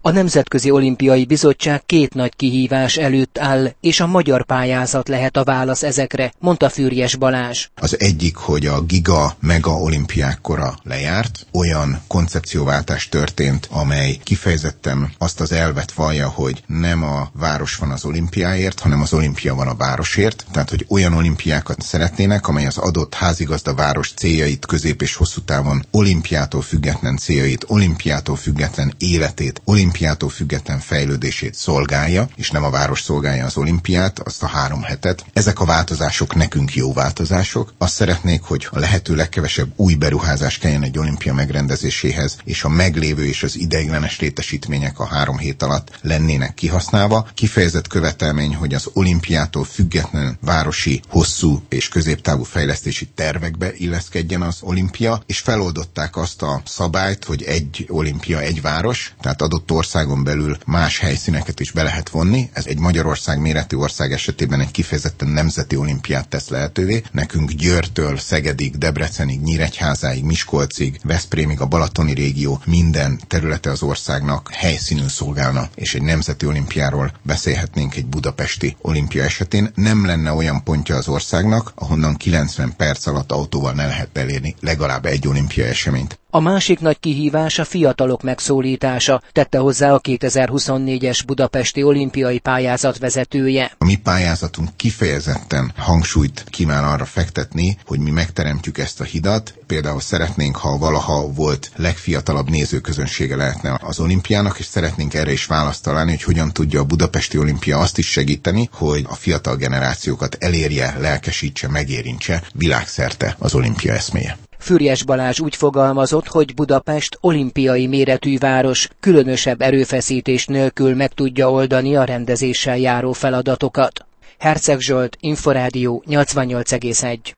A Nemzetközi Olimpiai Bizottság két nagy kihívás előtt áll, és a magyar pályázat lehet a válasz ezekre, mondta Füriyes Balázs. Az egyik, hogy a mega olimpiák kora lejárt, olyan koncepcióváltás történt, amely kifejezetten azt az elvet vallja, hogy nem a város van az olimpiáért, hanem az olimpia van a városért, tehát hogy olyan olimpiákat szeretnének, amely az adott házigazda város céljait, közép és hosszú távon olimpiától független céljait, olimpiától független életét, olimpiától független fejlődését szolgálja, és nem a város szolgálja az olimpiát, azt a 3 hetet. Ezek a változások nekünk jó változások. Azt szeretnék, hogy a lehető legkevesebb új beruházás kelljen egy olimpia megrendezéséhez, és a meglévő és az ideiglenes létesítmények a 3 hét alatt lennének kihasználva. Kifejezett követelmény, hogy az olimpiától független városi, hosszú és középtávú fejlesztési tervekbe illeszkedjen az olimpia, és feloldották azt a szabályt, hogy egy olimpia, egy város, tehát adott országon belül más helyszíneket is be lehet vonni. Ez egy Magyarország méretű ország esetében egy kifejezetten nemzeti olimpiát tesz lehetővé. Nekünk Győrtől Szegedig, Debrecenig, Nyíregyházáig, Miskolcig, Veszprémig, a balatoni régió minden területe az országnak helyszínül szolgálna, és egy nemzeti olimpiáról beszélhetnénk egy budapesti olimpia esetén. Nem lenne olyan pontja az országnak, ahonnan 90 perc alatt autóval ne lehet elérni legalább egy olimpia eseményt. A másik nagy kihívás a fiatalok megszólítása, tette hozzá a 2024-es budapesti olimpiai pályázat vezetője. A mi pályázatunk kifejezetten hangsúlyt kíván arra fektetni, hogy mi megteremtjük ezt a hidat. Például szeretnénk, ha valaha volt legfiatalabb nézőközönsége lehetne az olimpiának, és szeretnénk erre is választ találni, hogy hogyan tudja a budapesti olimpia azt is segíteni, hogy a fiatal generációkat elérje, lelkesítse, megérintse világszerte az olimpia eszméje. Füriyes Balázs úgy fogalmazott, hogy Budapest olimpiai méretű város, különösebb erőfeszítés nélkül meg tudja oldani a rendezéssel járó feladatokat. Herceg Zsolt, Inforádió 88,1.